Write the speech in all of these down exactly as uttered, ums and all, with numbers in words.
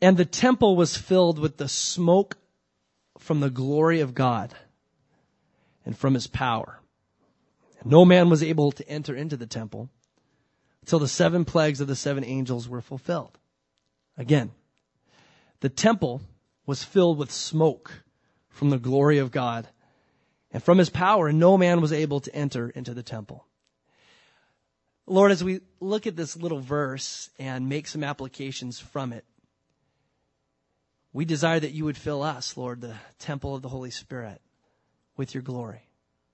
And the temple was filled with the smoke from the glory of God and from his power. And no man was able to enter into the temple until the seven plagues of the seven angels were fulfilled. Again, the temple was filled with smoke from the glory of God and from his power, and no man was able to enter into the temple. Lord, as we look at this little verse and make some applications from it, we desire that you would fill us, Lord, the temple of the Holy Spirit, with your glory.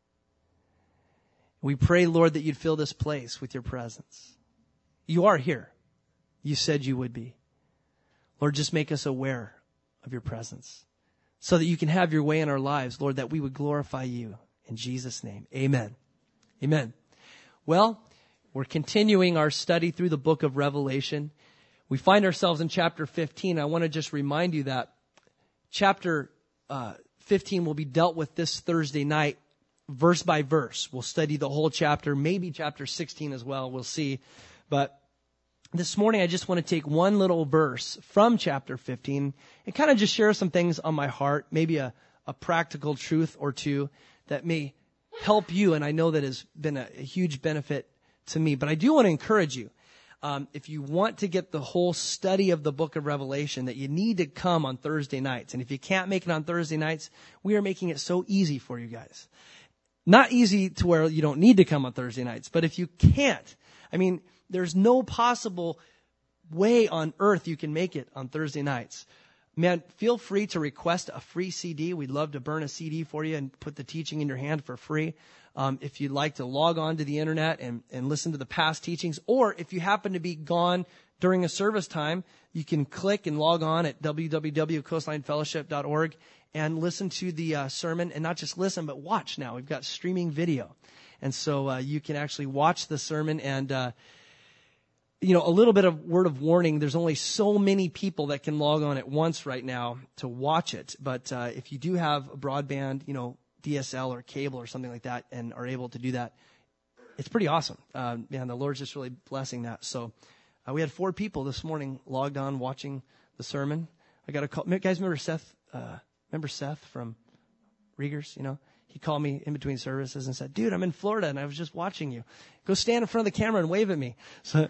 We pray, Lord, that you'd fill this place with your presence. You are here. You said you would be. Lord, just make us aware of your presence so that you can have your way in our lives, Lord, that we would glorify you. In Jesus' name, amen. Amen. Well, we're continuing our study through the book of Revelation. We find ourselves in chapter fifteen. I want to just remind you that chapter uh, fifteen will be dealt with this Thursday night, verse by verse. We'll study the whole chapter, maybe chapter sixteen as well. We'll see. But this morning, I just want to take one little verse from chapter fifteen and kind of just share some things on my heart, maybe a, a practical truth or two that may help you. And I know that has been a, a huge benefit to me. But I do want to encourage you, um, if you want to get the whole study of the book of Revelation, that you need to come on Thursday nights. And if you can't make it on Thursday nights, we are making it so easy for you guys. Not easy to where you don't need to come on Thursday nights, but if you can't, I mean, there's no possible way on earth you can make it on Thursday nights. Man, feel free to request a free C D. We'd love to burn a C D for you and put the teaching in your hand for free. Um, if you'd like to log on to the internet and, and listen to the past teachings, or if you happen to be gone during a service time, you can click and log on at w w w dot coastline fellowship dot org and listen to the uh, sermon, and not just listen, but watch now. We've got streaming video. And so uh, you can actually watch the sermon and, uh, you know, a little bit of word of warning. There's only so many people that can log on at once right now to watch it. But uh, if you do have a broadband, you know, D S L or cable or something like that and are able to do that, it's pretty awesome. Uh, man, the Lord's just really blessing that. So uh, we had four people this morning logged on watching the sermon. I got a call. Guys, remember Seth? Uh, remember Seth from Riegers, you know? He called me in between services and said, dude, I'm in Florida and I was just watching you. Go stand in front of the camera and wave at me. So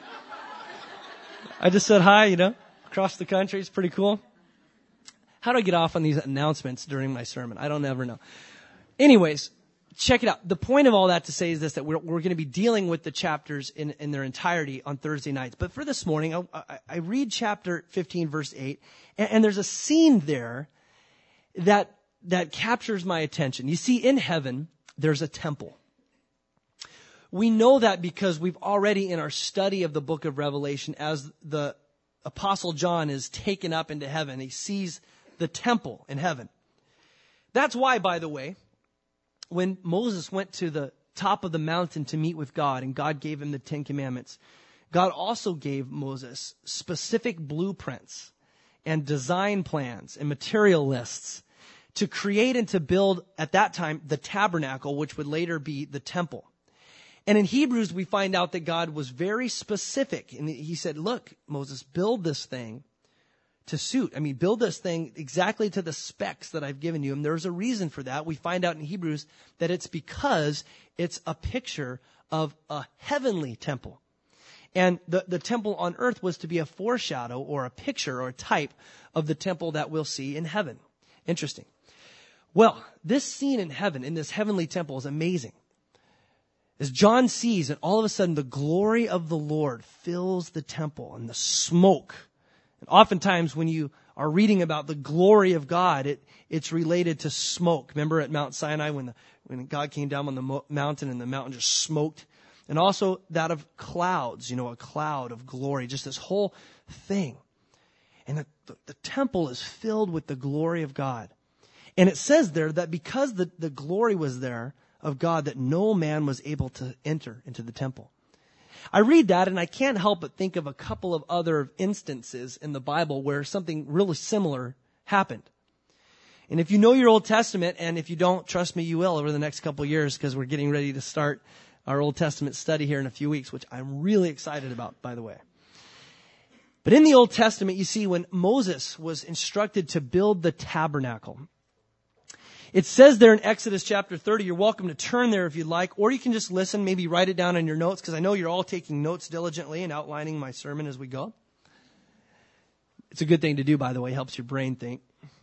I just said hi, you know, across the country. It's pretty cool. How do I get off on these announcements during my sermon? I don't ever know. Anyways, check it out. The point of all that to say is this, that we're, we're going to be dealing with the chapters in, in their entirety on Thursday nights. But for this morning, I, I, I read chapter fifteen, verse eight, and, and there's a scene there that that captures my attention. You see, in heaven, there's a temple. We know that because we've already, in our study of the book of Revelation, as the Apostle John is taken up into heaven, he sees the temple in heaven. That's why, by the way, when Moses went to the top of the mountain to meet with God, and God gave him the Ten Commandments, God also gave Moses specific blueprints and design plans and material lists to create and to build, at that time, the tabernacle, which would later be the temple. And in Hebrews, we find out that God was very specific. And he said, look, Moses, build this thing to suit. I mean, build this thing exactly to the specs that I've given you. And there's a reason for that. We find out in Hebrews that it's because it's a picture of a heavenly temple. And the, the temple on earth was to be a foreshadow or a picture or a type of the temple that we'll see in heaven. Interesting. Well, this scene in heaven, in this heavenly temple, is amazing. As John sees, and all of a sudden the glory of the Lord fills the temple, and the smoke. And oftentimes when you are reading about the glory of God, it, it's related to smoke. Remember at Mount Sinai when, the, when God came down on the mo- mountain and the mountain just smoked? And also that of clouds, you know, a cloud of glory, just this whole thing. And the, the, the temple is filled with the glory of God. And it says there that because the, the glory was there of God, that no man was able to enter into the temple. I read that and I can't help but think of a couple of other instances in the Bible where something really similar happened. And if you know your Old Testament, and if you don't, trust me, you will over the next couple of years, because we're getting ready to start our Old Testament study here in a few weeks, which I'm really excited about, by the way. But in the Old Testament, you see, when Moses was instructed to build the tabernacle, it says there in Exodus chapter thirty, you're welcome to turn there if you'd like, or you can just listen, maybe write it down in your notes, because I know you're all taking notes diligently and outlining my sermon as we go. It's a good thing to do, by the way, helps your brain think.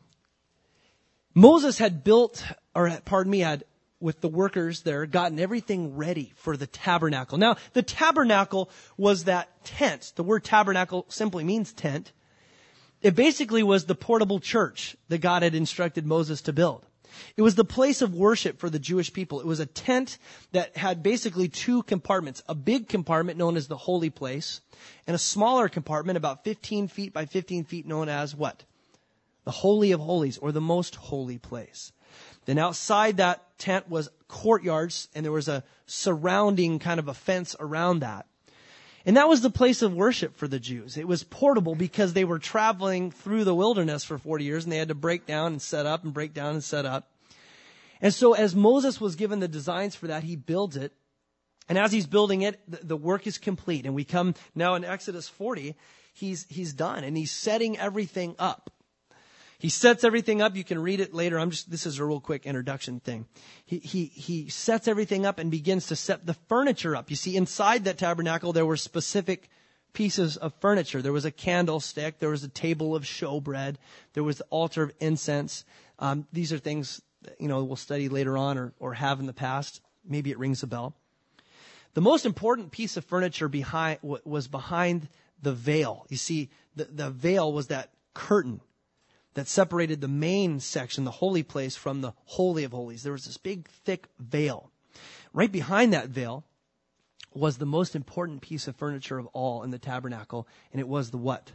Moses had built, or pardon me, had, with the workers there, gotten everything ready for the tabernacle. Now, the tabernacle was that tent. The word tabernacle simply means tent. It basically was the portable church that God had instructed Moses to build. It was the place of worship for the Jewish people. It was a tent that had basically two compartments. A big compartment known as the holy place, and a smaller compartment about fifteen feet by fifteen feet known as what? The Holy of Holies, or the most holy place. Then outside that tent was courtyards, and there was a surrounding kind of a fence around that. And that was the place of worship for the Jews. It was portable because they were traveling through the wilderness for forty years, and they had to break down and set up and break down and set up. And so as Moses was given the designs for that, he builds it. And as he's building it, the, the work is complete. And we come now in Exodus forty, he's, he's done, and he's setting everything up. He sets everything up. You can read it later. I'm just, this is a real quick introduction thing. He, he, he sets everything up and begins to set the furniture up. You see, inside that tabernacle, there were specific pieces of furniture. There was a candlestick. There was a table of showbread. There was the altar of incense. Um, these are things, you know, we'll study later on or, or have in the past. Maybe it rings a bell. The most important piece of furniture behind, was behind the veil. You see, the, the veil was that curtain that separated the main section, the holy place, from the Holy of Holies. There was this big, thick veil. Right behind that veil was the most important piece of furniture of all in the tabernacle, and it was the what?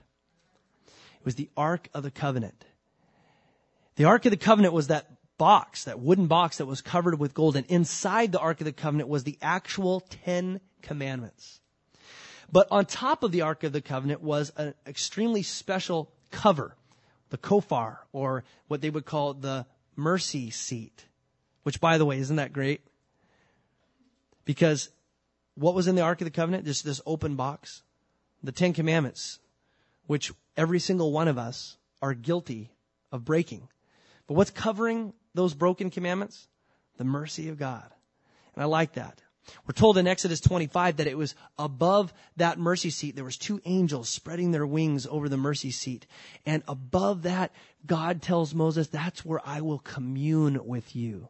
It was the Ark of the Covenant. The Ark of the Covenant was that box, that wooden box that was covered with gold, and inside the Ark of the Covenant was the actual Ten Commandments. But on top of the Ark of the Covenant was an extremely special cover, the kofar, or what they would call the mercy seat. Which, by the way, isn't that great? Because what was in the Ark of the Covenant? Just this open box. The Ten Commandments, which every single one of us are guilty of breaking. But what's covering those broken commandments? The mercy of God. And I like that. We're told in Exodus twenty-five that it was above that mercy seat. There was two angels spreading their wings over the mercy seat. And above that, God tells Moses, that's where I will commune with you.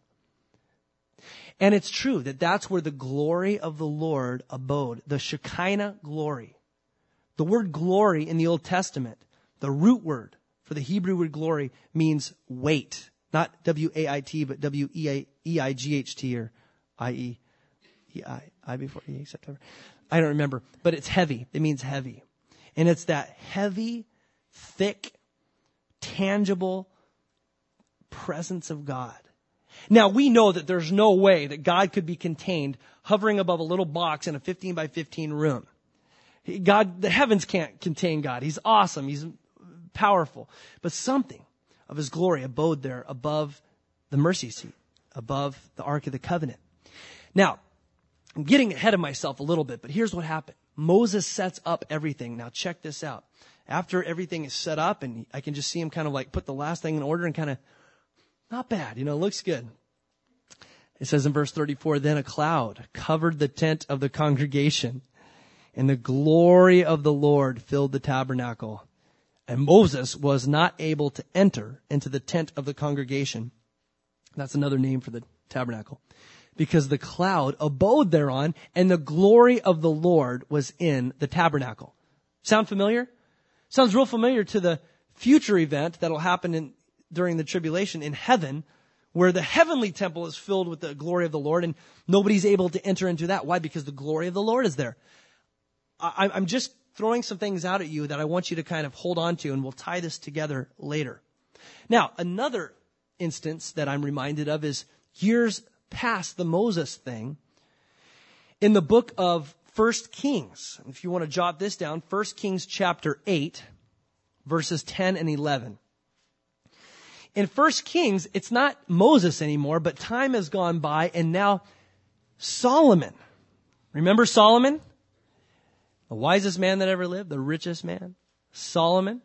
And it's true that that's where the glory of the Lord abode. The Shekinah glory. The word glory in the Old Testament, the root word for the Hebrew word glory, means weight. Not W A I T, but W E I G H T or I E. I, I before E, September. I don't remember, but it's heavy. It means heavy. And it's that heavy, thick, tangible presence of God. Now, we know that there's no way that God could be contained hovering above a little box in a fifteen by fifteen room. God, the heavens can't contain God. He's awesome. He's powerful. But something of his glory abode there above the mercy seat, above the Ark of the Covenant. Now, I'm getting ahead of myself a little bit, but here's what happened. Moses sets up everything. Now check this out. After everything is set up, and I can just see him kind of like put the last thing in order and kind of, not bad, you know, looks good. It says in verse thirty-four, then a cloud covered the tent of the congregation, and the glory of the Lord filled the tabernacle. And Moses was not able to enter into the tent of the congregation. That's another name for the tabernacle. Because the cloud abode thereon, and the glory of the Lord was in the tabernacle. Sound familiar? Sounds real familiar to the future event that'll happen in, during the tribulation in heaven, where the heavenly temple is filled with the glory of the Lord, and nobody's able to enter into that. Why? Because the glory of the Lord is there. I, I'm just throwing some things out at you that I want you to kind of hold on to, and we'll tie this together later. Now, another instance that I'm reminded of is years past the Moses thing. In the book of First Kings, if you want to jot this down, First Kings chapter eight, verses ten and eleven. In First Kings, it's not Moses anymore, but time has gone by, and now Solomon. Remember Solomon? The wisest man that ever lived, the richest man. Solomon,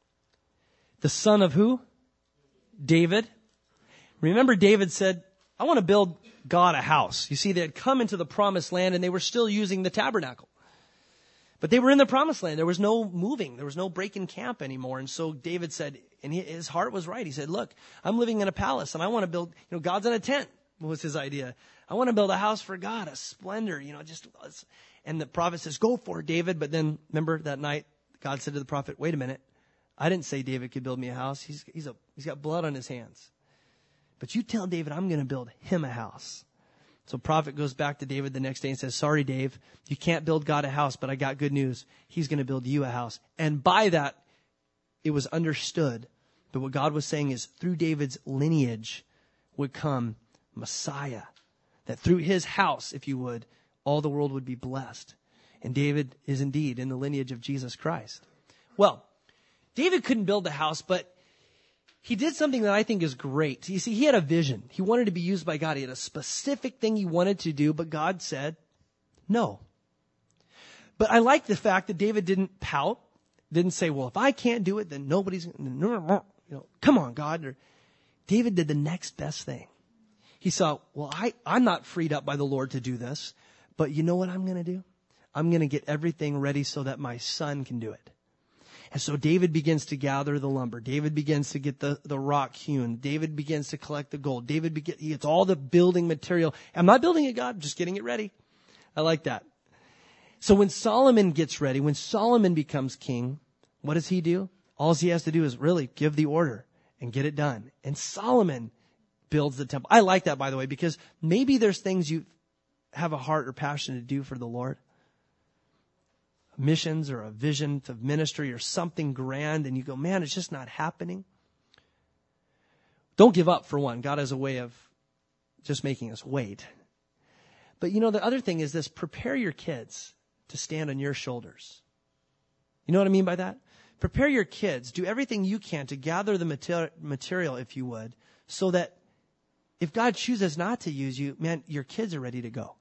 the son of who? David. Remember, David said, I want to build God a house. You see, they had come into the promised land and they were still using the tabernacle. But they were in the promised land. There was no moving. There was no breaking camp anymore. And so David said, and he, his heart was right. He said, look, I'm living in a palace and I want to build, you know, God's in a tent was his idea. I want to build a house for God, a splendor, you know, just, and the prophet says, go for it, David. But then remember that night, God said to the prophet, wait a minute. I didn't say David could build me a house. He's, he's a, he's got blood on his hands. But you tell David, I'm going to build him a house. So prophet goes back to David the next day and says, sorry, Dave, you can't build God a house, but I got good news. He's going to build you a house. And by that, it was understood that what God was saying is through David's lineage would come Messiah. That through his house, if you would, all the world would be blessed. And David is indeed in the lineage of Jesus Christ. Well, David couldn't build the house, but he did something that I think is great. You see, he had a vision. He wanted to be used by God. He had a specific thing he wanted to do, but God said no. But I like the fact that David didn't pout, didn't say, well, if I can't do it, then nobody's, you know, come on, God. Or, David did the next best thing. He saw, well, I, I'm not freed up by the Lord to do this, but you know what I'm going to do? I'm going to get everything ready so that my son can do it. And so David begins to gather the lumber. David begins to get the, the rock hewn. David begins to collect the gold. David begin, he gets all the building material. I'm not building it, God, I'm just getting it ready. I like that. So when Solomon gets ready, when Solomon becomes king, what does he do? All he has to do is really give the order and get it done. And Solomon builds the temple. I like that, by the way, because maybe there's things you have a heart or passion to do for the Lord. Missions or a vision of ministry or something grand, and you go, man, it's just not happening. Don't give up, for one. God has a way of just making us wait. But you know, the other thing is this: prepare your kids to stand on your shoulders. You know what I mean by that? Prepare your kids. Do everything you can to gather the mater- material, if you would, so that if God chooses not to use you, man, your kids are ready to go.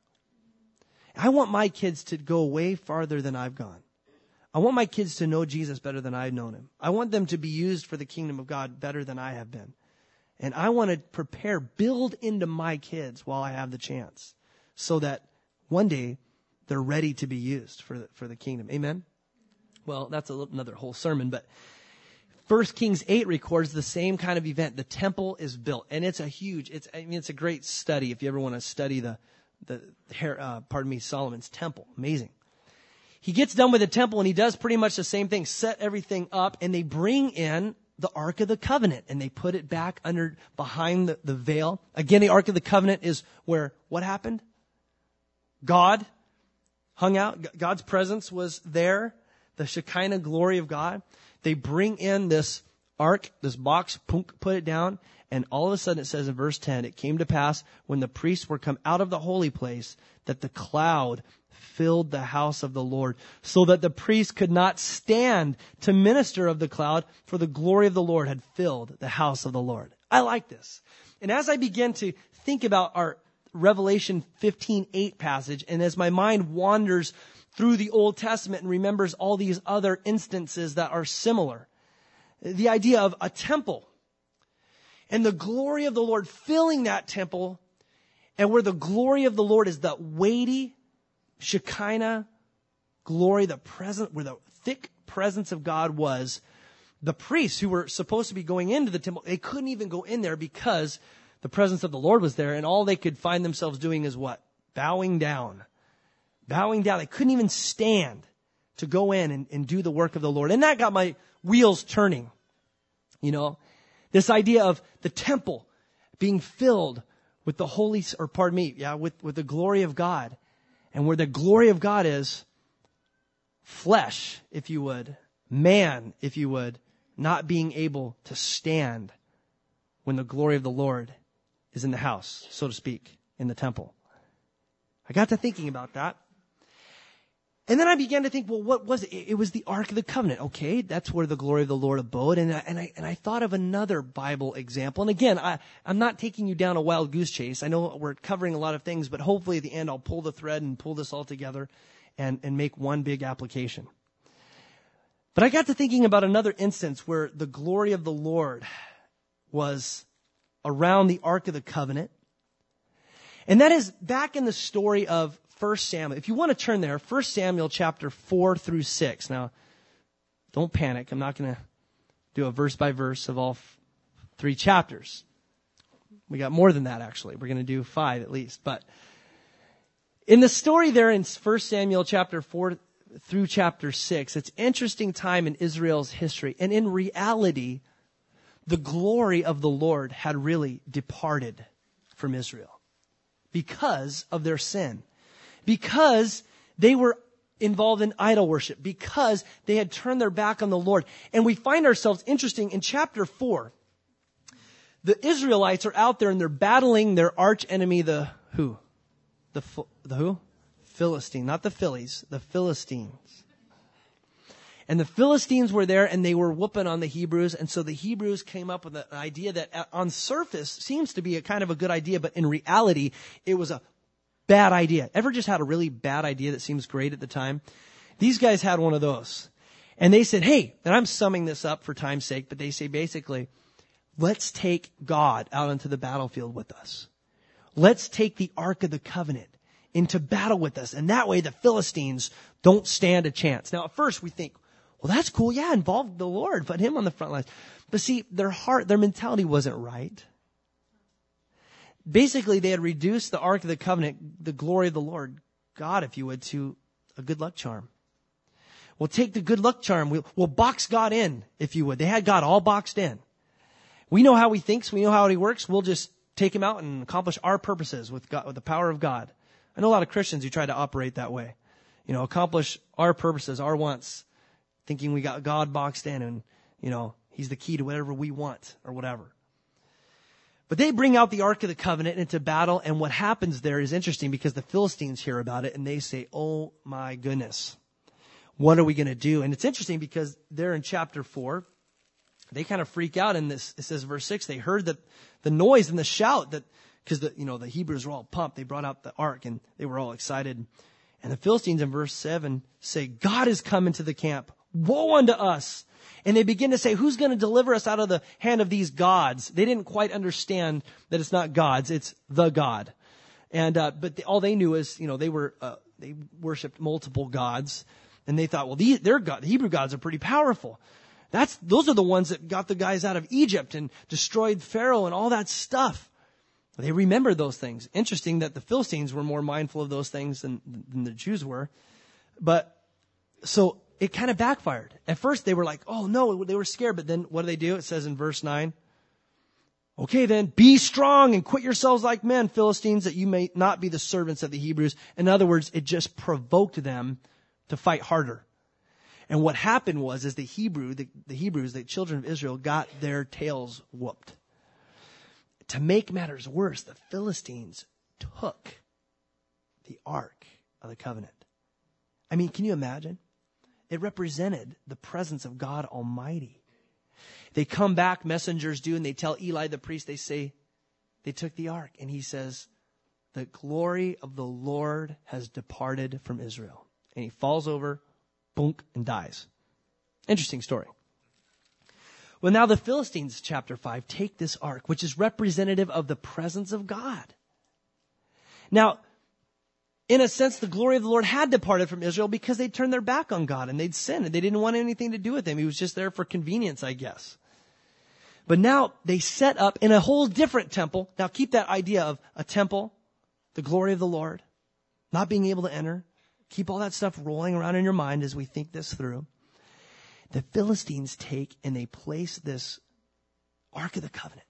I want my kids to go way farther than I've gone. I want my kids to know Jesus better than I've known him. I want them to be used for the kingdom of God better than I have been. And I want to prepare, build into my kids while I have the chance, so that one day they're ready to be used for the, for the kingdom. Amen? Well, that's a little, another whole sermon, but First Kings eight records the same kind of event. The temple is built, and it's a huge, it's, I mean, it's a great study if you ever want to study the, the, uh, pardon me, Solomon's temple. Amazing. He gets done with the temple and he does pretty much the same thing, set everything up, and they bring in the Ark of the Covenant and they put it back under, behind the, the veil. Again, the Ark of the Covenant is where, what happened? God hung out. God's presence was there. The Shekinah glory of God. They bring in this ark, this box, put it down, and all of a sudden it says in verse ten, it came to pass when the priests were come out of the holy place that the cloud filled the house of the Lord, so that the priests could not stand to minister of the cloud, for the glory of the Lord had filled the house of the Lord. I like this. And as I begin to think about our Revelation fifteen eight passage, and as my mind wanders through the Old Testament and remembers all these other instances that are similar, the idea of a temple and the glory of the Lord filling that temple, and where the glory of the Lord is the weighty Shekinah glory, the present, where the thick presence of God was, the priests who were supposed to be going into the temple, they couldn't even go in there because the presence of the Lord was there, and all they could find themselves doing is what? Bowing down. Bowing down. They couldn't even stand to go in and, and do the work of the Lord. And that got my wheels turning. You know, this idea of the temple being filled with the Holy, or pardon me, yeah, with, with the glory of God. And where the glory of God is, flesh, if you would, man, if you would, not being able to stand when the glory of the Lord is in the house, so to speak, in the temple. I got to thinking about that. And then I began to think, well, what was it? It was the Ark of the Covenant. Okay, that's where the glory of the Lord abode. And I, and I, and I thought of another Bible example. And again, I, I'm not taking you down a wild goose chase. I know we're covering a lot of things, but hopefully at the end I'll pull the thread and pull this all together and, and make one big application. But I got to thinking about another instance where the glory of the Lord was around the Ark of the Covenant. And that is back in the story of First Samuel. If you want to turn there, First Samuel chapter four through six. Now, don't panic. I'm not going to do a verse by verse of all f- three chapters. We got more than that, actually. We're going to do five at least. But in the story there in First Samuel chapter four through chapter six, it's an interesting time in Israel's history. And in reality, the glory of the Lord had really departed from Israel because of their sin. Because they were involved in idol worship. Because they had turned their back on the Lord. And we find ourselves interesting in chapter four. The Israelites are out there and they're battling their arch enemy, the who? The, the who? Philistine, not the Phillies, the Philistines. And the Philistines were there and they were whooping on the Hebrews. And so the Hebrews came up with an idea that on surface seems to be a kind of a good idea, but in reality, it was a bad idea. Ever just had a really bad idea that seems great at the time? These guys had one of those. And they said, hey, and I'm summing this up for time's sake, but they say basically, let's take God out onto the battlefield with us. Let's take the Ark of the Covenant into battle with us. And that way the Philistines don't stand a chance. Now, at first we think, well, that's cool. Yeah, involve the Lord. Put him on the front lines. But see, their heart, their mentality wasn't right. Basically, they had reduced the Ark of the Covenant, the glory of the Lord, God, if you would, to a good luck charm. We'll take the good luck charm. We'll, we'll box God in, if you would. They had God all boxed in. We know how he thinks. We know how he works. We'll just take him out and accomplish our purposes with God, with the power of God. I know a lot of Christians who try to operate that way. You know, accomplish our purposes, our wants, thinking we got God boxed in and, you know, he's the key to whatever we want or whatever. But they bring out the Ark of the Covenant into battle, and what happens there is interesting because the Philistines hear about it and they say, oh my goodness, what are we going to do? And it's interesting because they're in chapter four. They kind of freak out in this. It says verse six, they heard that the noise and the shout that, because the, you know, the Hebrews were all pumped. They brought out the ark and they were all excited. And the Philistines in verse seven say, God has come into the camp. Woe unto us. And they begin to say, who's going to deliver us out of the hand of these gods? They didn't quite understand that it's not gods, it's the God. And, uh, but the, all they knew is, you know, they were, uh, they worshiped multiple gods. And they thought, well, these, their God, the Hebrew gods are pretty powerful. That's, those are the ones that got the guys out of Egypt and destroyed Pharaoh and all that stuff. They remembered those things. Interesting that the Philistines were more mindful of those things than, than the Jews were. But, so it kind of backfired. At first they were like, oh no, they were scared. But then what do they do? It says in verse nine, okay then, be strong and quit yourselves like men, Philistines, that you may not be the servants of the Hebrews. In other words, it just provoked them to fight harder. And what happened was, is the Hebrew, the, the Hebrews, the children of Israel, got their tails whooped. To make matters worse, the Philistines took the Ark of the Covenant. I mean, can you imagine? It represented the presence of God Almighty. They come back, messengers do, and they tell Eli the priest, they say, they took the Ark. And he says, the glory of the Lord has departed from Israel. And he falls over, boom, and dies. Interesting story. Well, now the Philistines, chapter five, take this ark, which is representative of the presence of God. Now, in a sense, the glory of the Lord had departed from Israel because they turned their back on God and they'd sinned and they didn't want anything to do with him. He was just there for convenience, I guess. But now they set up in a whole different temple. Now keep that idea of a temple, the glory of the Lord, not being able to enter. Keep all that stuff rolling around in your mind as we think this through. The Philistines take and they place this Ark of the Covenant,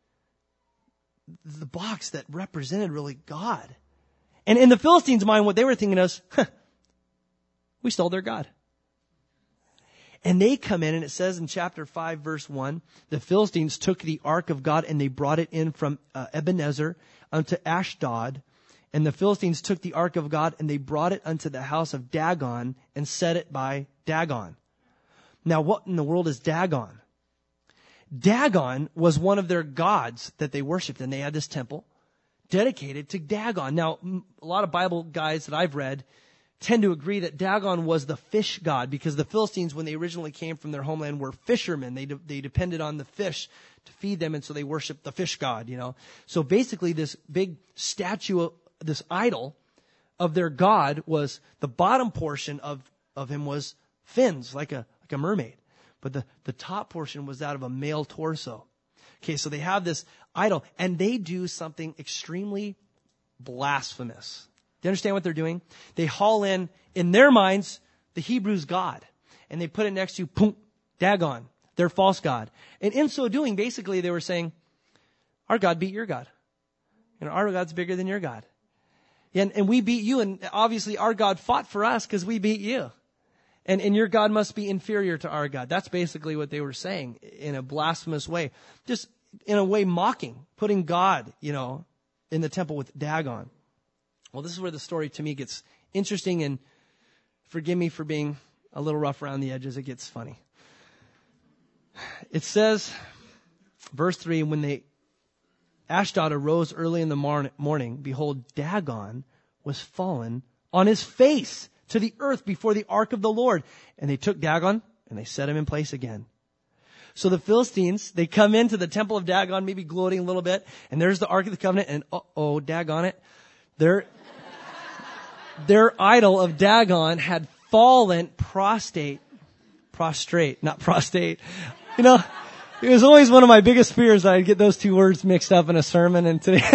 the box that represented really God. And in the Philistines' mind, what they were thinking is, huh, we stole their God. And they come in, and it says in chapter five, verse one, the Philistines took the Ark of God and they brought it in from uh, Ebenezer unto Ashdod. And the Philistines took the Ark of God and they brought it unto the house of Dagon and set it by Dagon. Now, what in the world is Dagon? Dagon was one of their gods that they worshiped, and they had this temple dedicated to Dagon. Now, a lot of Bible guys that I've read tend to agree that Dagon was the fish god, because the Philistines, when they originally came from their homeland, were fishermen. They de- they depended on the fish to feed them, and so they worshiped the fish god, you know. So basically this big statue, this idol of their god, was the bottom portion of, of him was fins, like a like a mermaid. But the, the top portion was that of a male torso. Okay, so they have this idol, and they do something extremely blasphemous. Do you understand what they're doing? They haul in, in their minds, the Hebrews' God, and they put it next to, boom, Dagon, their false god. And in so doing, basically they were saying, our God beat your God. You know, our God's bigger than your God. And, and we beat you, and obviously our God fought for us because we beat you. And, and your God must be inferior to our God. That's basically what they were saying in a blasphemous way. Just in a way mocking, putting God, you know, in the temple with Dagon. Well, this is where the story to me gets interesting, and forgive me for being a little rough around the edges. It gets funny. It says, verse three, when they, Ashdod arose early in the morning, behold, Dagon was fallen on his face to the earth before the ark of the Lord. And they took Dagon and they set him in place again. So the Philistines, they come into the temple of Dagon, maybe gloating a little bit, and there's the Ark of the Covenant, and uh-oh, Dagon it. Their, their idol of Dagon had fallen prostrate, prostrate, not prostate. You know, it was always one of my biggest fears that I'd get those two words mixed up in a sermon, and today,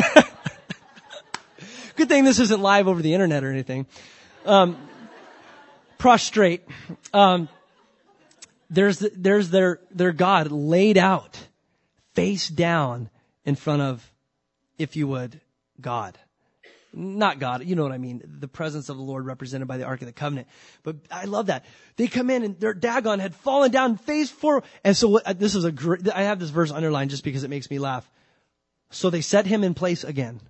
good thing this isn't live over the internet or anything. Um, prostrate, um, There's there's their their God laid out, face down in front of, if you would, God. Not God, you know what I mean. The presence of the Lord represented by the Ark of the Covenant. But I love that. They come in and their Dagon had fallen down face forward. And so what, this is a great, I have this verse underlined just because it makes me laugh. So they set him in place again.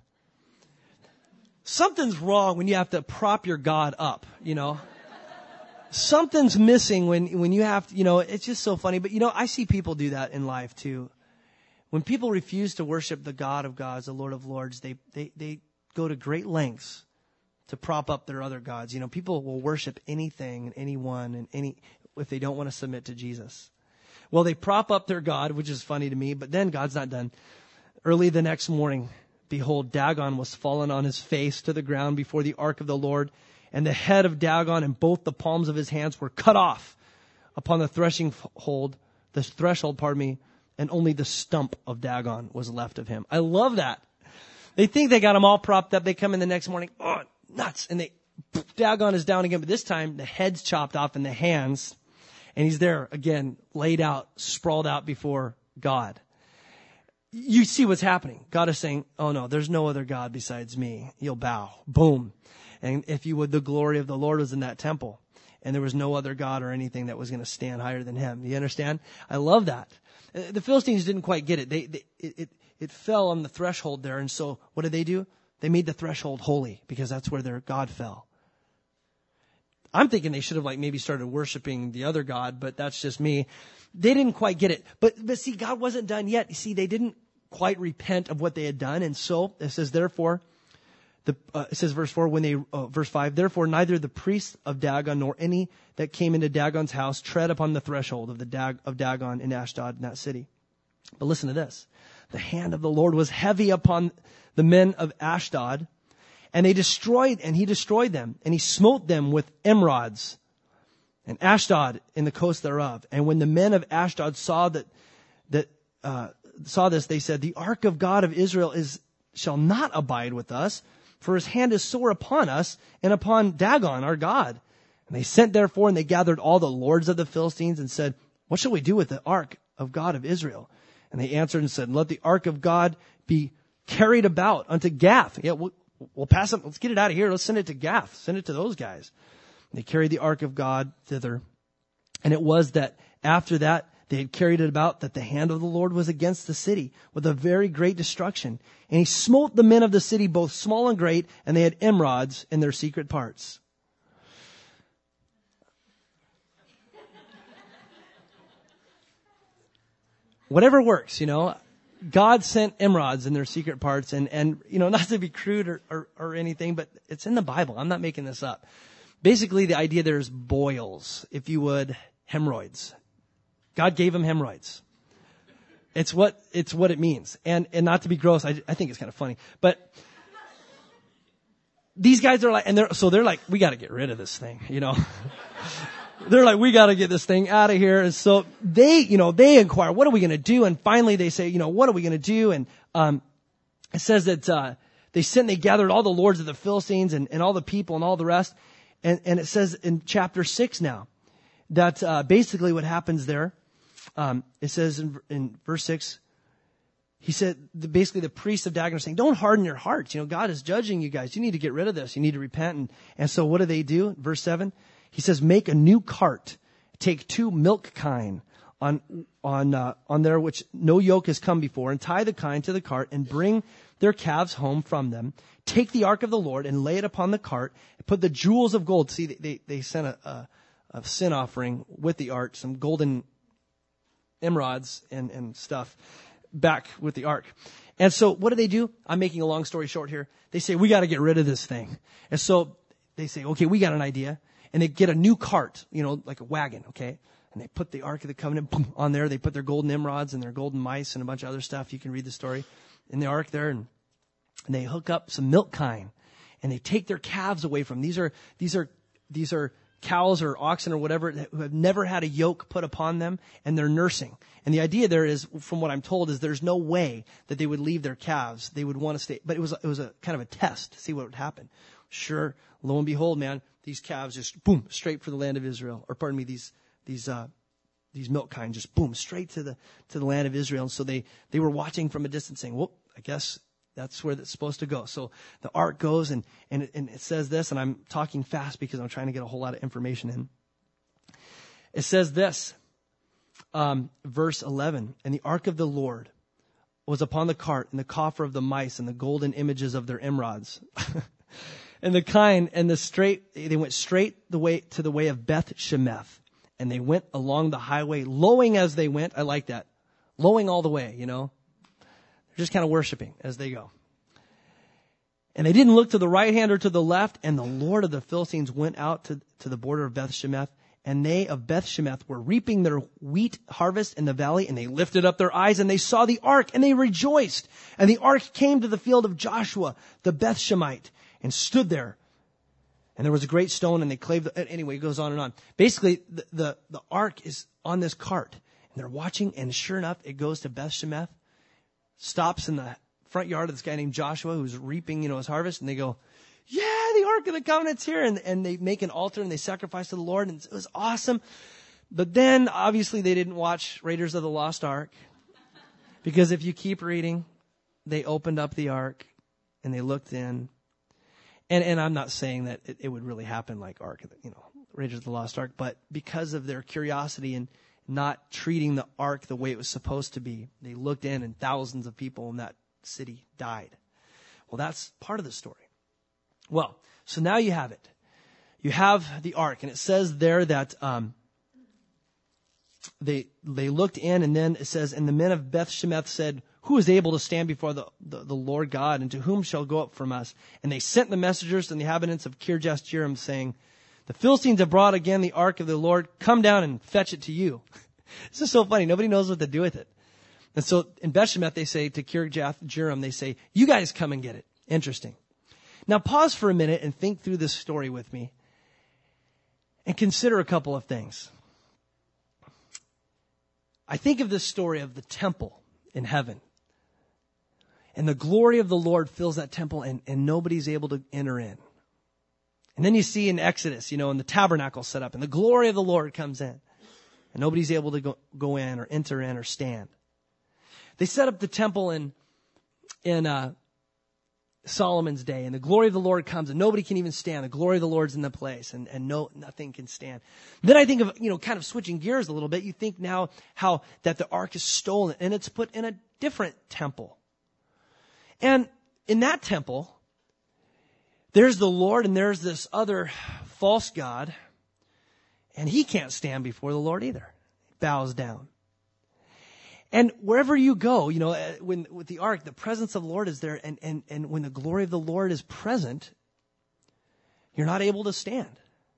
Something's wrong when you have to prop your God up, you know. Something's missing when, when you have to, you know, it's just so funny. But, you know, I see people do that in life too. When people refuse to worship the God of gods, the Lord of lords, they, they, they go to great lengths to prop up their other gods. You know, people will worship anything and anyone and any, if they don't want to submit to Jesus. Well, they prop up their God, which is funny to me, but then God's not done. Early the next morning, behold, Dagon was fallen on his face to the ground before the ark of the Lord. And the head of Dagon and both the palms of his hands were cut off upon the threshing hold, the threshold, pardon me, and only the stump of Dagon was left of him. I love that. They think they got him all propped up. They come in the next morning, oh, nuts. And they, Dagon is down again. But this time, the head's chopped off in the hands. And he's there again, laid out, sprawled out before God. You see what's happening. God is saying, oh no, there's no other God besides me. You'll bow. Boom. And if you would, the glory of the Lord was in that temple. And there was no other God or anything that was going to stand higher than him. You understand? I love that. The Philistines didn't quite get it. They, they it, it, it fell on the threshold there. And so what did they do? They made the threshold holy because that's where their God fell. I'm thinking they should have like maybe started worshiping the other God, but that's just me. They didn't quite get it. But, but see, God wasn't done yet. You see, they didn't quite repent of what they had done. And so it says, therefore, The, uh, it says verse four, when they, uh, verse five, therefore neither the priests of Dagon nor any that came into Dagon's house tread upon the threshold of the Dag, of Dagon in Ashdod in that city. But listen to this. The hand of the Lord was heavy upon the men of Ashdod, and they destroyed, and he destroyed them, and he smote them with emerods, and Ashdod in the coast thereof. And when the men of Ashdod saw that, that, uh, saw this, they said, the ark of God of Israel is, shall not abide with us, for his hand is sore upon us and upon Dagon, our God. And they sent therefore, and they gathered all the lords of the Philistines and said, what shall we do with the ark of God of Israel? And they answered and said, let the ark of God be carried about unto Gath. Yeah, we'll, we'll pass it. Let's get it out of here. Let's send it to Gath. Send it to those guys. And they carried the ark of God thither. And it was that after that, they had carried it about that the hand of the Lord was against the city with a very great destruction. And he smote the men of the city, both small and great, and they had emerods in their secret parts. Whatever works, you know. God sent emerods in their secret parts, and, and you know, not to be crude or, or, or anything, but it's in the Bible. I'm not making this up. Basically, the idea there is boils, if you would, hemorrhoids. God gave him hemorrhoids. It's what, it's what it means. And, and not to be gross, I, I think it's kind of funny. But these guys are like, and they're, so they're like, we got to get rid of this thing, you know. They're like, we got to get this thing out of here. And so they, you know, they inquire, what are we going to do? And finally they say, you know, what are we going to do? And, um, it says that, uh, they sent, they gathered all the lords of the Philistines and, and all the people and all the rest. And, and it says in chapter six now that, uh, basically what happens there, um, it says in, in verse six, he said, the, basically the priests of Dagon are saying, don't harden your hearts. You know, God is judging you guys. You need to get rid of this. You need to repent. And, and so what do they do? Verse seven, he says, make a new cart, take two milk kine on, on, uh, on there which no yoke has come before, and tie the kine to the cart and bring their calves home from them. Take the ark of the Lord and lay it upon the cart, and put the jewels of gold. See, they, they sent a, a, a sin offering with the ark, some golden emeralds and, and stuff back with the ark. And so what do they do? I'm making a long story short here. They say, we got to get rid of this thing. And so they say, okay, we got an idea. And they get a new cart, you know, like a wagon, okay? And they put the Ark of the Covenant boom, on there. They put their golden emeralds and their golden mice and a bunch of other stuff. You can read the story in the Ark there. And, and they hook up some milk kine. And they take their calves away from them. These are, these are, these are cows or oxen or whatever who have never had a yoke put upon them, and they're nursing. And the idea there is, from what I'm told, is there's no way that they would leave their calves. They would want to stay. But it was, it was a kind of a test to see what would happen. Sure, lo and behold, man, these calves just boom, straight for the land of Israel. Or pardon me, these, these, uh, these milk kine just boom, straight to the, to the land of Israel. And so they, they were watching from a distance saying, well, I guess that's where it's supposed to go. So the ark goes and, and, it, and it says this, and I'm talking fast because I'm trying to get a whole lot of information in. It says this, um, verse eleven, and the ark of the Lord was upon the cart, and the coffer of the mice, and the golden images of their emerods. And the kine and the straight, they went straight the way to the way of Beth Shemeth. And they went along the highway, lowing as they went. I like that. Lowing all the way, you know. They're just kind of worshiping as they go. And they didn't look to the right hand or to the left. And the Lord of the Philistines went out to, to the border of Beth Shemeth. And they of Beth Shemeth were reaping their wheat harvest in the valley. And they lifted up their eyes and they saw the ark and they rejoiced. And the ark came to the field of Joshua, the Beth Shemite, and stood there. And there was a great stone, and they clave the, anyway, it goes on and on. Basically, the, the, the ark is on this cart, and they're watching, and sure enough, it goes to Beth Shemeth, stops in the front yard of this guy named Joshua, who's reaping, you know, his harvest, and they go, yeah, the Ark of the Covenant's here, and, and they make an altar, and they sacrifice to the Lord, and it was awesome. But then, obviously, they didn't watch Raiders of the Lost Ark, because if you keep reading, they opened up the ark, and they looked in. And, and I'm not saying that it, it would really happen like Ark, you know, Raiders of the Lost Ark, but because of their curiosity and not treating the ark the way it was supposed to be, they looked in and thousands of people in that city died. Well, that's part of the story. Well, so now you have it. You have the ark, and it says there that um, they they looked in, and then it says, and the men of Beth Shemeth said, who is able to stand before the, the, the Lord God, and to whom shall go up from us? And they sent the messengers to the inhabitants of Kirjath Jearim, saying, the Philistines have brought again the ark of the Lord. Come down and fetch it to you. This is so funny. Nobody knows what to do with it. And so in Beth Shemesh, they say to Kirjath Jearim, they say, you guys come and get it. Interesting. Now pause for a minute and think through this story with me and consider a couple of things. I think of this story of the temple in heaven. And the glory of the Lord fills that temple, and, and nobody's able to enter in. And then you see in Exodus, you know, in the tabernacle set up, and the glory of the Lord comes in. And nobody's able to go, go in or enter in or stand. They set up the temple in, in uh, Solomon's day, and the glory of the Lord comes, and nobody can even stand. The glory of the Lord's in the place, and, and no, nothing can stand. Then I think of, you know, kind of switching gears a little bit. You think now how that the ark is stolen, and it's put in a different temple. And in that temple, there's the Lord, and there's this other false god, and he can't stand before the Lord either. He bows down. And wherever you go, you know, when with the ark, the presence of the Lord is there, and, and, and when the glory of the Lord is present, you're not able to stand.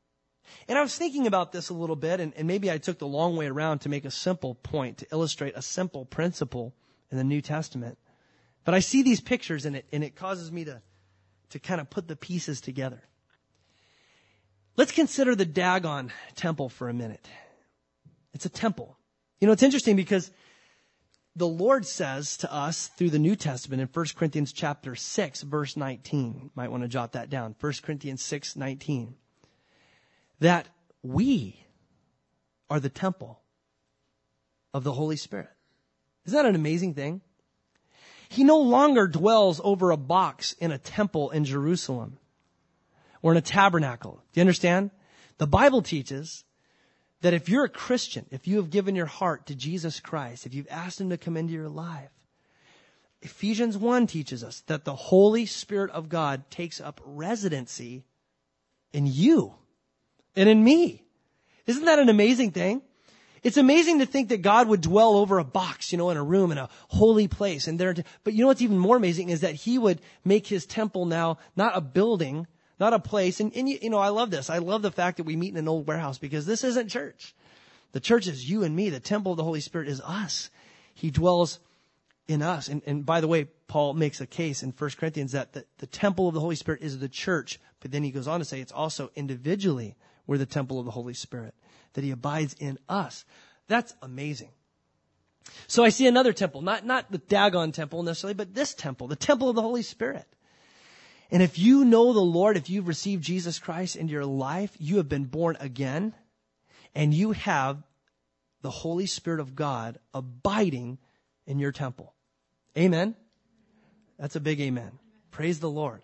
And I was thinking about this a little bit, and, and maybe I took the long way around to make a simple point, to illustrate a simple principle in the New Testament. But I see these pictures in it, and it causes me to, to kind of put the pieces together. Let's consider the Dagon temple for a minute. It's a temple. You know, it's interesting because the Lord says to us through the New Testament in First Corinthians chapter six, verse nineteen. You might want to jot that down. First Corinthians six, nineteen. That we are the temple of the Holy Spirit. Isn't that an amazing thing? He no longer dwells over a box in a temple in Jerusalem or in a tabernacle. Do you understand? The Bible teaches that if you're a Christian, if you have given your heart to Jesus Christ, if you've asked Him to come into your life, Ephesians one teaches us that the Holy Spirit of God takes up residency in you and in me. Isn't that an amazing thing? It's amazing to think that God would dwell over a box, you know, in a room, in a holy place. And there, but you know what's even more amazing is that He would make His temple now not a building, not a place. And, and you, you know, I love this. I love the fact that we meet in an old warehouse because this isn't church. The church is you and me. The temple of the Holy Spirit is us. He dwells in us. And, and by the way, Paul makes a case in First Corinthians that the, the temple of the Holy Spirit is the church. But then he goes on to say it's also individually we're the temple of the Holy Spirit, that He abides in us. That's amazing. So I see another temple, not, not the Dagon temple necessarily, but this temple, the temple of the Holy Spirit. And if you know the Lord, if you've received Jesus Christ into your life, you have been born again, and you have the Holy Spirit of God abiding in your temple. Amen? That's a big amen. Praise the Lord.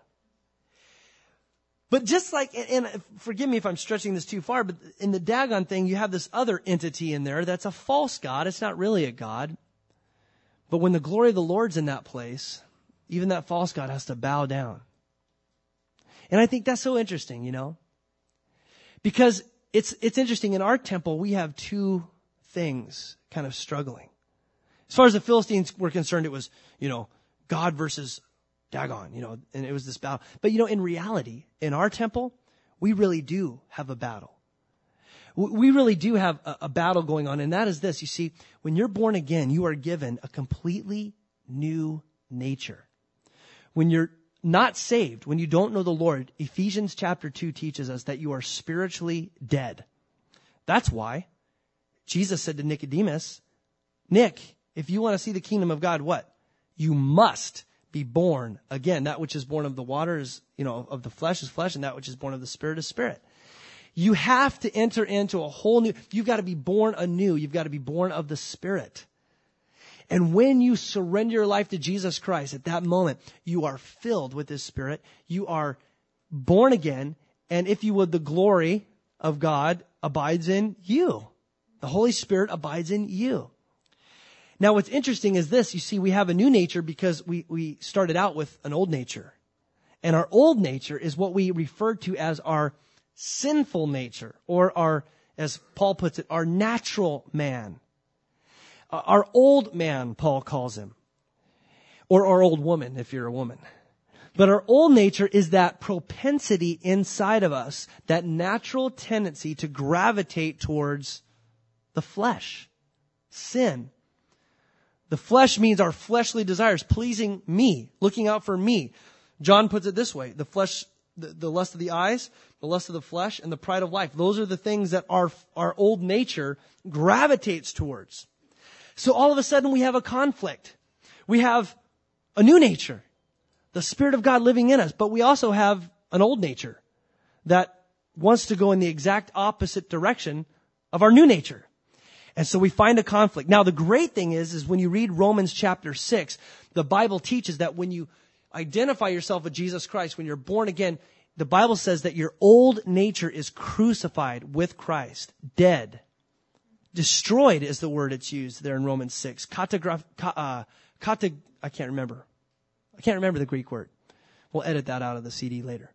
But just like, and forgive me if I'm stretching this too far, but in the Dagon thing, you have this other entity in there that's a false god. It's not really a god. But when the glory of the Lord's in that place, even that false god has to bow down. And I think that's so interesting, you know, because it's, it's interesting. In our temple, we have two things kind of struggling. As far as the Philistines were concerned, it was, you know, God versus Dagon, you know, and it was this battle. But, you know, in reality, in our temple, we really do have a battle. We really do have a, a battle going on, and that is this. You see, when you're born again, you are given a completely new nature. When you're not saved, when you don't know the Lord, Ephesians chapter two teaches us that you are spiritually dead. That's why Jesus said to Nicodemus, Nick, if you want to see the kingdom of God, what? You must be born again. That which is born of the water is, you know, of the flesh is flesh, and that which is born of the Spirit is spirit. You have to enter into a whole new, you've got to be born anew. You've got to be born of the Spirit. And when you surrender your life to Jesus Christ, at that moment, you are filled with His Spirit. You are born again. And if you would, the glory of God abides in you. The Holy Spirit abides in you. Now, what's interesting is this. You see, we have a new nature because we, we started out with an old nature. And our old nature is what we refer to as our sinful nature, or our, as Paul puts it, our natural man. Uh, our old man, Paul calls him. Or our old woman, if you're a woman. But our old nature is that propensity inside of us, that natural tendency to gravitate towards the flesh, sin. The flesh means our fleshly desires, pleasing me, looking out for me. John puts it this way, the flesh, the, the lust of the eyes, the lust of the flesh, and the pride of life. Those are the things that our, our old nature gravitates towards. So all of a sudden we have a conflict. We have a new nature, the Spirit of God living in us, but we also have an old nature that wants to go in the exact opposite direction of our new nature. And so we find a conflict. Now, the great thing is, is when you read Romans chapter six, the Bible teaches that when you identify yourself with Jesus Christ, when you're born again, the Bible says that your old nature is crucified with Christ, dead. Destroyed is the word it's used there in Romans six. Katagraph, uh, kata, I can't remember. I can't remember the Greek word. We'll edit that out of the C D later.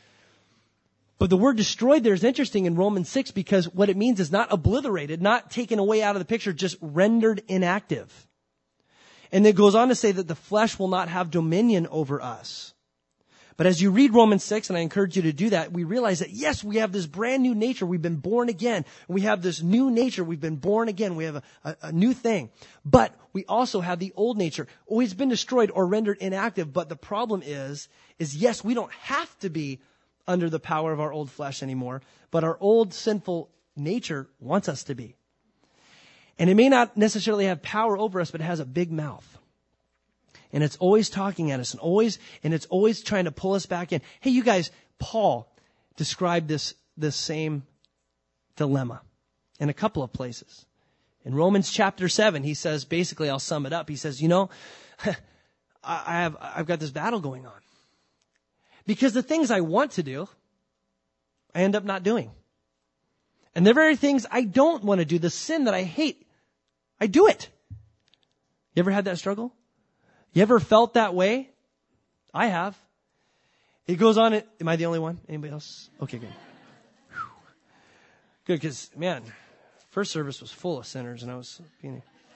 But the word destroyed there is interesting in Romans six because what it means is not obliterated, not taken away out of the picture, just rendered inactive. And it goes on to say that the flesh will not have dominion over us. But as you read Romans six, and I encourage you to do that, we realize that, yes, we have this brand new nature. We've been born again. We have this new nature. We've been born again. We have a, a, a new thing. But we also have the old nature. Always been destroyed or rendered inactive. But the problem is, is yes, we don't have to be under the power of our old flesh anymore. But our old sinful nature wants us to be. And it may not necessarily have power over us, but it has a big mouth. And it's always talking at us and always, and it's always trying to pull us back in. Hey, you guys, Paul described this, this same dilemma in a couple of places. In Romans chapter seven, he says, basically, I'll sum it up. He says, you know, I have, I've got this battle going on. Because the things I want to do, I end up not doing. And the very things I don't want to do, the sin that I hate, I do it. You ever had that struggle? You ever felt that way? I have. It goes on. Am I the only one? Anybody else? Okay, good. Whew. Good, because, man, first service was full of sinners, and I was being...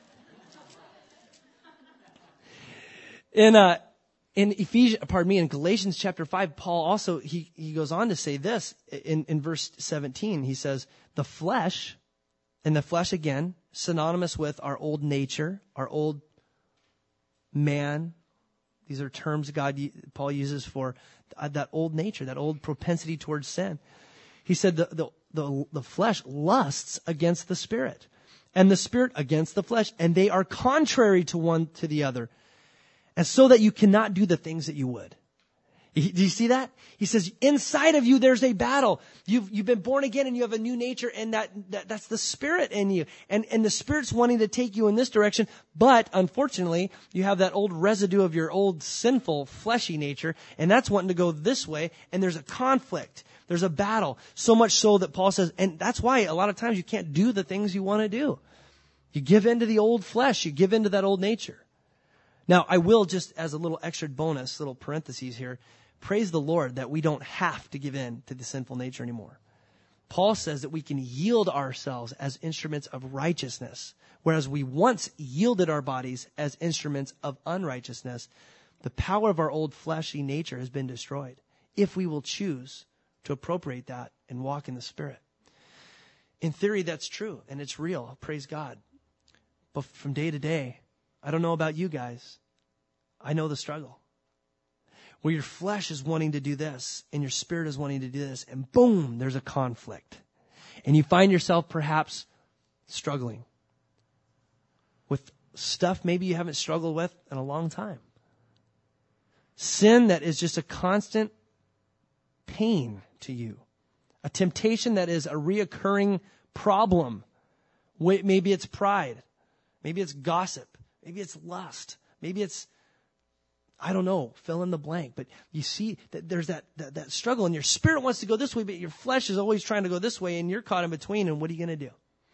In, uh, in Ephesians, pardon me, in Galatians chapter five, Paul also, he, he goes on to say this in, in verse seventeen. He says, the flesh, and the flesh again, synonymous with our old nature, our old man. These are terms God, Paul uses for that old nature, that old propensity towards sin. He said the, the, the, the flesh lusts against the spirit, and the spirit against the flesh, and they are contrary to one to the other. And so that you cannot do the things that you would. Do you see that? He says, inside of you, there's a battle. You've, you've been born again and you have a new nature, and that, that, that's the Spirit in you. And, and the Spirit's wanting to take you in this direction. But unfortunately, you have that old residue of your old sinful, fleshy nature, and that's wanting to go this way. And there's a conflict. There's a battle. So much so that Paul says, and that's why a lot of times you can't do the things you want to do. You give in to the old flesh. You give in to that old nature. Now, I will just, as a little extra bonus, little parentheses here, praise the Lord that we don't have to give in to the sinful nature anymore. Paul says that we can yield ourselves as instruments of righteousness, whereas we once yielded our bodies as instruments of unrighteousness. The power of our old fleshy nature has been destroyed if we will choose to appropriate that and walk in the Spirit. In theory, that's true, and it's real. Praise God. But from day to day, I don't know about you guys, I know the struggle. Where your flesh is wanting to do this and your spirit is wanting to do this, and boom, there's a conflict. And you find yourself perhaps struggling with stuff maybe you haven't struggled with in a long time. Sin that is just a constant pain to you. A temptation that is a reoccurring problem. Maybe it's pride. Maybe it's gossip. Maybe it's lust. Maybe it's, I don't know, fill in the blank. But you see that there's that, that, that struggle, and your spirit wants to go this way, but your flesh is always trying to go this way, and you're caught in between, and what are you going to do?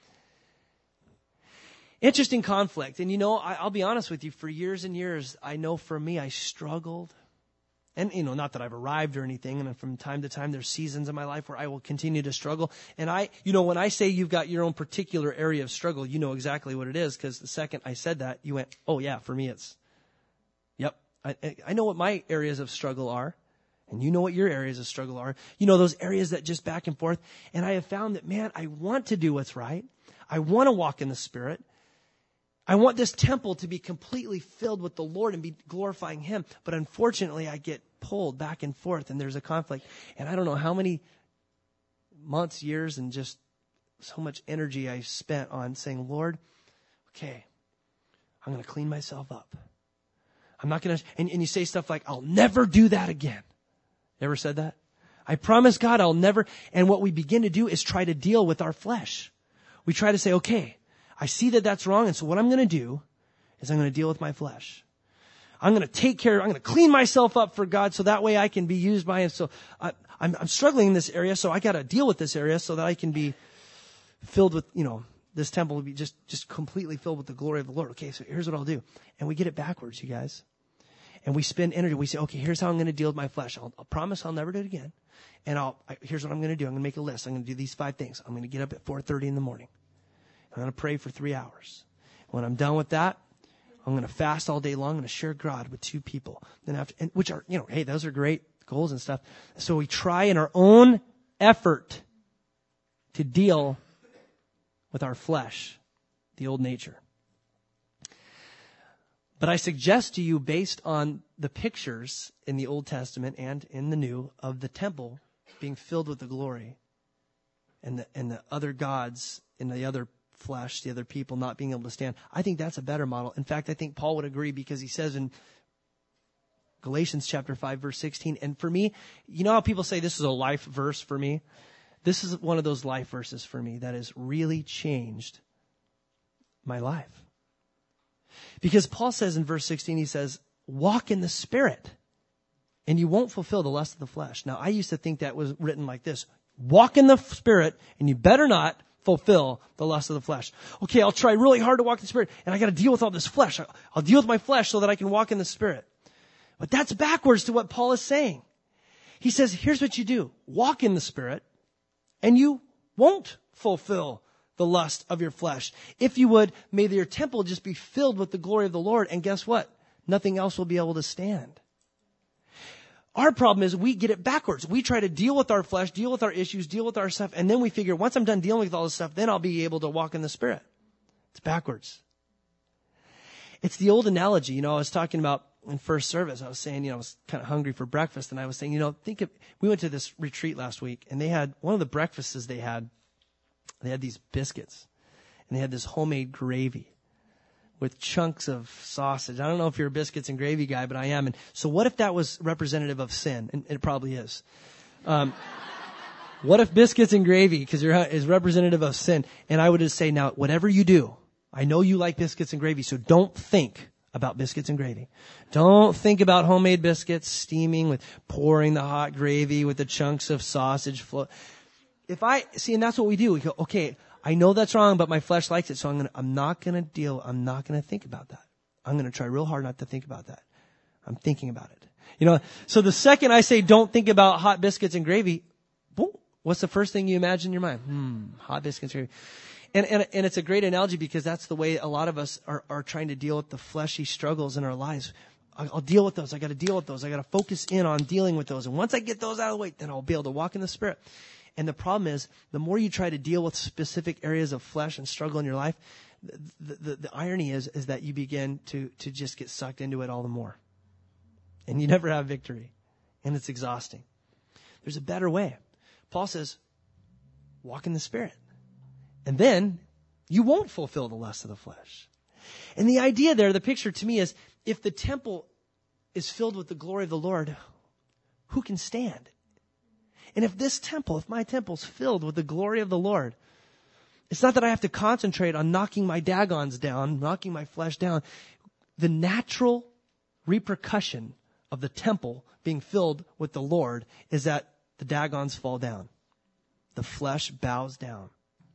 Interesting conflict. And you know, I, I'll be honest with you, for years and years, I know for me, I struggled. And, you know, not that I've arrived or anything. And from time to time, there's seasons in my life where I will continue to struggle. And I, you know, when I say you've got your own particular area of struggle, you know exactly what it is. Because the second I said that, you went, oh yeah, for me it's, yep. I, I know what my areas of struggle are. And you know what your areas of struggle are. You know, those areas that just back and forth. And I have found that, man, I want to do what's right. I want to walk in the Spirit. I want this temple to be completely filled with the Lord and be glorifying Him. But unfortunately, I get pulled back and forth, and there's a conflict. And I don't know how many months, years, and just so much energy I spent on saying, Lord, okay, I'm going to clean myself up. I'm not going to, and, and you say stuff like, I'll never do that again. Ever said that? I promise God I'll never. And what we begin to do is try to deal with our flesh. We try to say, okay, I see that that's wrong, and so what I'm going to do is I'm going to deal with my flesh. I'm going to take care, I'm going to clean myself up for God so that way I can be used by Him. So I, I'm, I'm struggling in this area, so I got to deal with this area so that I can be filled with, you know, this temple will be just, just completely filled with the glory of the Lord. Okay, so here's what I'll do. And we get it backwards, you guys. And we spend energy. We say, okay, here's how I'm going to deal with my flesh. I'll, I'll promise I'll never do it again. And I'll, I, here's what I'm going to do. I'm going to make a list. I'm going to do these five things. I'm going to get up at four thirty in the morning. I'm going to pray for three hours. When I'm done with that, I'm going to fast all day long. I'm going to share God with two people. Then after, and which are, you know, hey, those are great goals and stuff. So we try in our own effort to deal with our flesh, the old nature. But I suggest to you, based on the pictures in the Old Testament and in the New of the temple being filled with the glory, and the and the other gods and the other flesh, the other people not being able to stand, I think that's a better model. In fact, I think Paul would agree, because he says in Galatians chapter five, verse sixteen, and for me, you know how people say this is a life verse for me? This is one of those life verses for me that has really changed my life. Because Paul says in verse sixteen, he says, walk in the Spirit, and you won't fulfill the lust of the flesh. Now, I used to think that was written like this: walk in the Spirit, and you better not fulfill the lust of the flesh. Okay, I'll try really hard to walk in the Spirit, and I got to deal with all this flesh. I'll deal with my flesh so that I can walk in the Spirit. But that's backwards to what Paul is saying. He says, here's what you do. Walk in the Spirit, and you won't fulfill the lust of your flesh. If you would, may your temple just be filled with the glory of the Lord, and guess what? Nothing else will be able to stand. Our problem is we get it backwards. We try to deal with our flesh, deal with our issues, deal with our stuff, and then we figure, once I'm done dealing with all this stuff, then I'll be able to walk in the Spirit. It's backwards. It's the old analogy. You know, I was talking about in first service, I was saying, you know, I was kind of hungry for breakfast, and I was saying, you know, think of, we went to this retreat last week, and they had, one of the breakfasts they had, they had these biscuits, and they had this homemade gravy with chunks of sausage. I don't know if you're a biscuits and gravy guy, but I am. And so what if that was representative of sin? And it probably is. Um, what if biscuits and gravy, because you're is representative of sin? And I would just say, now, whatever you do, I know you like biscuits and gravy, so don't think about biscuits and gravy. Don't think about homemade biscuits steaming with pouring the hot gravy with the chunks of sausage float. If I see, and that's what we do. We go, okay, I know that's wrong, but my flesh likes it, so I'm gonna, I'm not gonna deal, I'm not gonna think about that. I'm gonna try real hard not to think about that. I'm thinking about it. You know, so the second I say don't think about hot biscuits and gravy, boom, what's the first thing you imagine in your mind? Hmm, hot biscuits and gravy. And, and, and it's a great analogy, because that's the way a lot of us are, are trying to deal with the fleshy struggles in our lives. I'll, I'll deal with those. I gotta deal with those. I gotta focus in on dealing with those. And once I get those out of the way, then I'll be able to walk in the Spirit. And the problem is, the more you try to deal with specific areas of flesh and struggle in your life, the, the, the irony is, is that you begin to, to just get sucked into it all the more. And you never have victory. And it's exhausting. There's a better way. Paul says, walk in the Spirit. And then you won't fulfill the lust of the flesh. And the idea there, the picture to me is, if the temple is filled with the glory of the Lord, who can stand? And if this temple, if my temple's filled with the glory of the Lord, it's not that I have to concentrate on knocking my dagons down, knocking my flesh down. The natural repercussion of the temple being filled with the Lord is that the dagons fall down. The flesh bows down.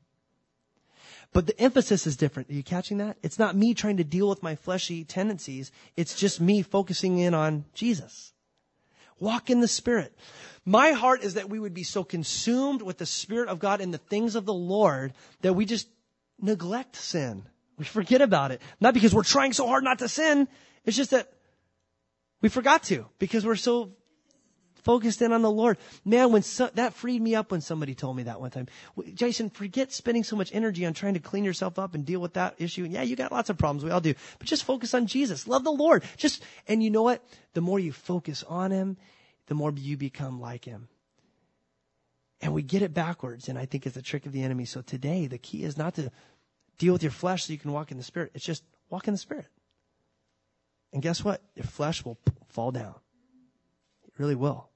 But the emphasis is different. Are you catching that? It's not me trying to deal with my fleshy tendencies. It's just me focusing in on Jesus. Walk in the Spirit. My heart is that we would be so consumed with the Spirit of God and the things of the Lord that we just neglect sin. We forget about it. Not because we're trying so hard not to sin. It's just that we forgot to, because we're so focused in on the Lord. Man, when so, that freed me up when somebody told me that one time. Jason, forget spending so much energy on trying to clean yourself up and deal with that issue. And yeah, you got lots of problems. We all do. But just focus on Jesus. Love the Lord. Just, and you know what? The more you focus on Him, the more you become like Him. And we get it backwards. And I think it's a trick of the enemy. So today, the key is not to deal with your flesh so you can walk in the Spirit. It's just walk in the Spirit. And guess what? Your flesh will fall down. It really will.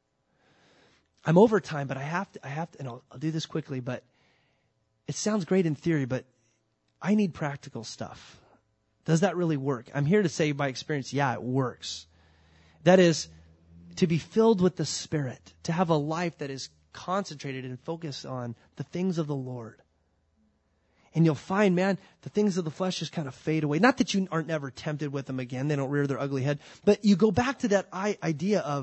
I'm over time, but I have to, I have to, and I'll, I'll do this quickly, but it sounds great in theory, but I need practical stuff. Does that really work? I'm here to say by experience, yeah, it works. That is, to be filled with the Spirit, to have a life that is concentrated and focused on the things of the Lord. And you'll find, man, the things of the flesh just kind of fade away. Not that you aren't never tempted with them again. They don't rear their ugly head. But you go back to that idea of,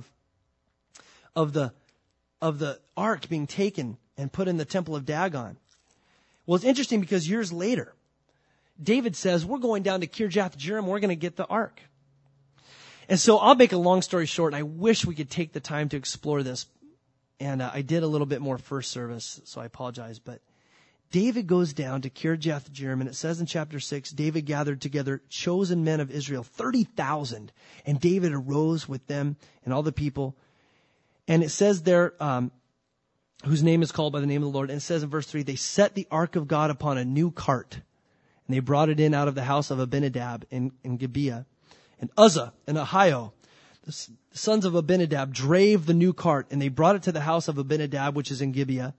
of the, of the ark being taken and put in the temple of Dagon. Well, it's interesting because years later, David says, we're going down to Kirjath Jearim. We're going to get the ark. And so I'll make a long story short. I wish we could take the time to explore this. And uh, I did a little bit more first service, so I apologize. But David goes down to Kirjath Jearim, and it says in chapter six, David gathered together chosen men of Israel, thirty thousand. And David arose with them and all the people. And it says there, um, whose name is called by the name of the Lord. And it says in verse three, they set the ark of God upon a new cart. And they brought it in out of the house of Abinadab in, in Gibeah. And Uzzah and Ahio, the sons of Abinadab, drave the new cart. And they brought it to the house of Abinadab, which is in Gibeah.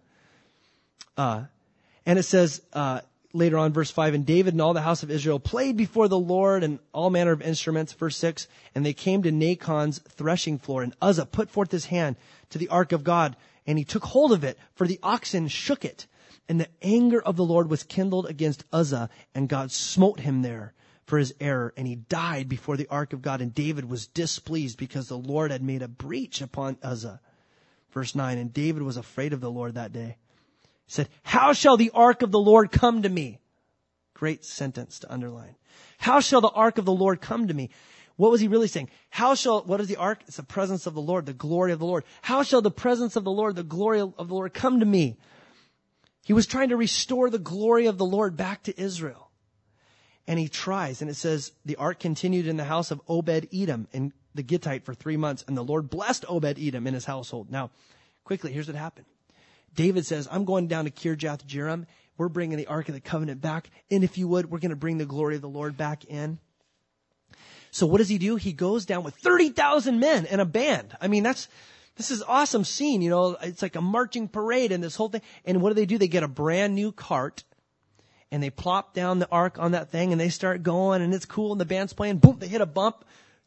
Uh, and it says uh, later on, verse five, and David and all the house of Israel played before the Lord and all manner of instruments. Verse six, and they came to Nachon's threshing floor. And Uzzah put forth his hand to the ark of God. And he took hold of it, for the oxen shook it. And the anger of the Lord was kindled against Uzzah, and God smote him there for his error, and he died before the ark of God. And David was displeased because the Lord had made a breach upon Uzzah. Verse nine, and David was afraid of the Lord that day. He said, how shall the ark of the Lord come to me? Great sentence to underline. How shall the ark of the Lord come to me? What was he really saying? How shall, what is the ark? It's the presence of the Lord, the glory of the Lord. How shall the presence of the Lord, the glory of the Lord come to me? He was trying to restore the glory of the Lord back to Israel. And he tries. And it says, the ark continued in the house of Obed-Edom in the Gittite for three months. And the Lord blessed Obed-Edom in his household. Now, quickly, here's what happened. David says, I'm going down to Kirjath Jearim. We're bringing the Ark of the Covenant back. And if you would, we're going to bring the glory of the Lord back in. So what does he do? He goes down with thirty thousand men and a band. I mean, that's, this is an awesome scene. You know, it's like a marching parade and this whole thing. And what do they do? They get a brand new cart and they plop down the Ark on that thing and they start going and it's cool and the band's playing. Boom, they hit a bump.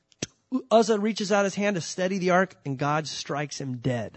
Uzzah reaches out his hand to steady the Ark and God strikes him dead.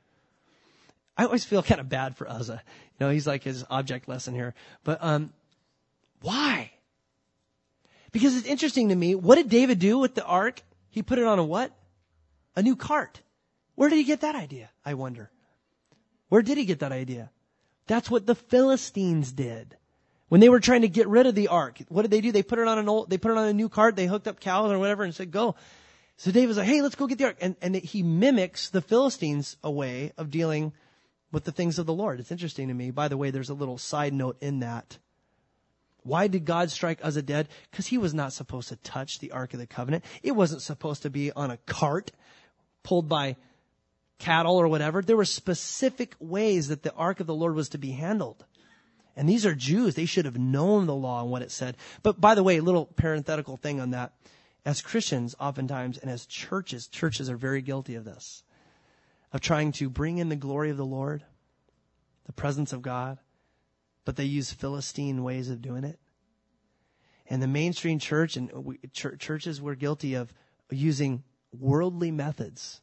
I always feel kind of bad for Uzzah. You know, he's like his object lesson here. But um, why? Because it's interesting to me. What did David do with the ark? He put it on a what? A new cart. Where did he get that idea? I wonder. Where did he get that idea? That's what the Philistines did. When they were trying to get rid of the ark, what did they do? They put it on an old, they put it on a new cart. They hooked up cows or whatever and said, go. So David was like, hey, let's go get the ark. And, and he mimics the Philistines' a way of dealing with the things of the Lord. It's interesting to me. By the way, there's a little side note in that. Why did God strike Uzzah dead? Because he was not supposed to touch the Ark of the Covenant. It wasn't supposed to be on a cart pulled by cattle or whatever. There were specific ways that the Ark of the Lord was to be handled. And these are Jews. They should have known the law and what it said. But by the way, a little parenthetical thing on that. As Christians, oftentimes, and as churches, churches are very guilty of this. Of trying to bring in the glory of the Lord, the presence of God, but they use Philistine ways of doing it. And the mainstream church and we, ch- churches were guilty of using worldly methods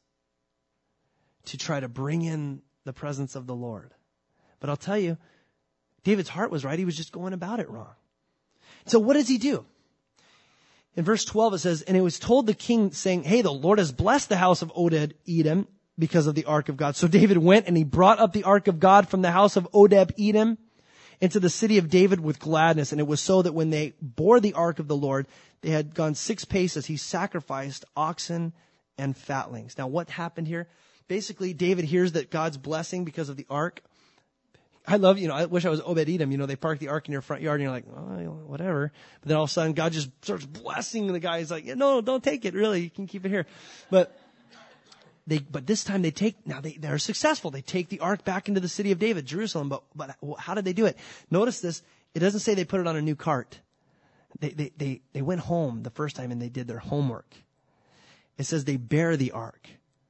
to try to bring in the presence of the Lord. But I'll tell you, David's heart was right. He was just going about it wrong. So what does he do? In verse twelve it says, and it was told the king saying, hey, the Lord has blessed the house of Obed-Edom because of the ark of God. So David went and he brought up the ark of God from the house of Obed-Edom into the city of David with gladness. And it was so that when they bore the ark of the Lord, they had gone six paces. He sacrificed oxen and fatlings. Now, what happened here? Basically, David hears that God's blessing because of the ark. I love, you know, I wish I was Obed-Edom. You know, they park the ark in your front yard and you're like, oh, whatever. But then all of a sudden, God just starts blessing the guy. He's like, yeah, no, don't take it. Really, you can keep it here. But They, but this time they take, now they, they're successful. They take the ark back into the city of David, Jerusalem. But, but how did they do it? Notice this. It doesn't say they put it on a new cart. They, they, they, they went home the first time and they did their homework. It says they bear the ark.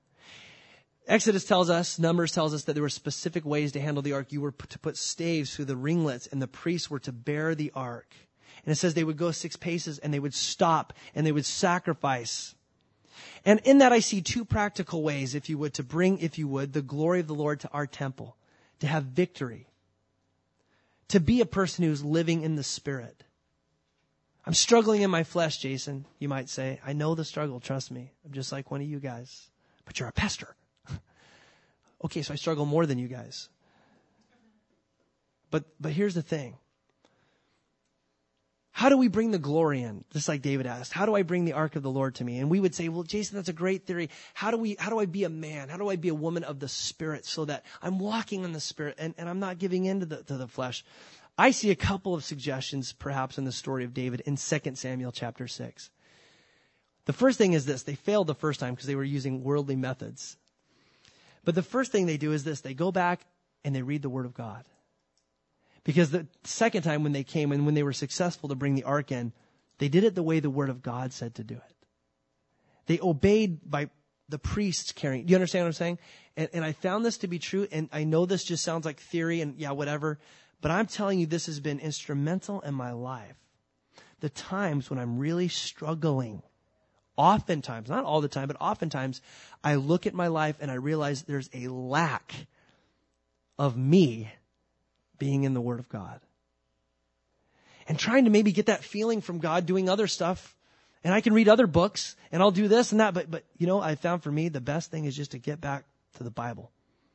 Exodus tells us, Numbers tells us that there were specific ways to handle the ark. You were to put staves through the ringlets and the priests were to bear the ark. And it says they would go six paces and they would stop and they would sacrifice. And in that I see two practical ways, if you would, to bring, if you would, the glory of the Lord to our temple, to have victory, to be a person who's living in the Spirit. I'm struggling in my flesh, Jason, you might say. I know the struggle, trust me. I'm just like one of you guys. But you're a pastor. Okay, so I struggle more than you guys. But but here's the thing. How do we bring the glory in? Just like David asked, how do I bring the ark of the Lord to me? And we would say, well, Jason, that's a great theory. How do we, how do I be a man? How do I be a woman of the Spirit so that I'm walking in the Spirit and, and I'm not giving in to the, to the flesh? I see a couple of suggestions perhaps in the story of David in Second Samuel chapter six. The first thing is this. They failed the first time because they were using worldly methods. But the first thing they do is this. They go back and they read the Word of God. Because the second time when they came and when they were successful to bring the ark in, they did it the way the Word of God said to do it. They obeyed by the priests carrying. Do you understand what I'm saying? And, and I found this to be true. And I know this just sounds like theory and yeah, whatever. But I'm telling you, this has been instrumental in my life. The times when I'm really struggling, oftentimes, not all the time, but oftentimes, I look at my life and I realize there's a lack of me being in the Word of God. And trying to maybe get that feeling from God doing other stuff. And I can read other books and I'll do this and that. But, but you know, I found for me the best thing is just to get back to the Bible.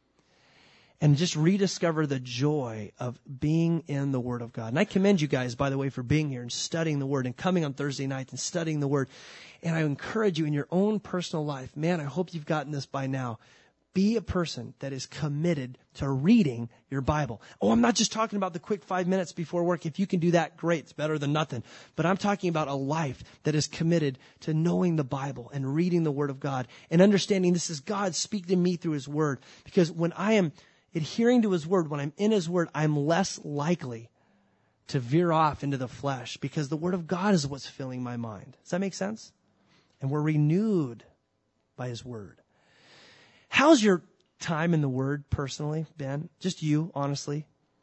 And just rediscover the joy of being in the Word of God. And I commend you guys, by the way, for being here and studying the Word and coming on Thursday nights and studying the Word. And I encourage you in your own personal life, man, I hope you've gotten this by now. Be a person that is committed to reading your Bible. Oh, I'm not just talking about the quick five minutes before work. If you can do that, great. It's better than nothing. But I'm talking about a life that is committed to knowing the Bible and reading the Word of God and understanding this is God speaking to me through His Word. Because when I am adhering to His Word, when I'm in His Word, I'm less likely to veer off into the flesh because the Word of God is what's filling my mind. Does that make sense? And we're renewed by His Word. How's your time in the Word personally, Ben? Just you, honestly.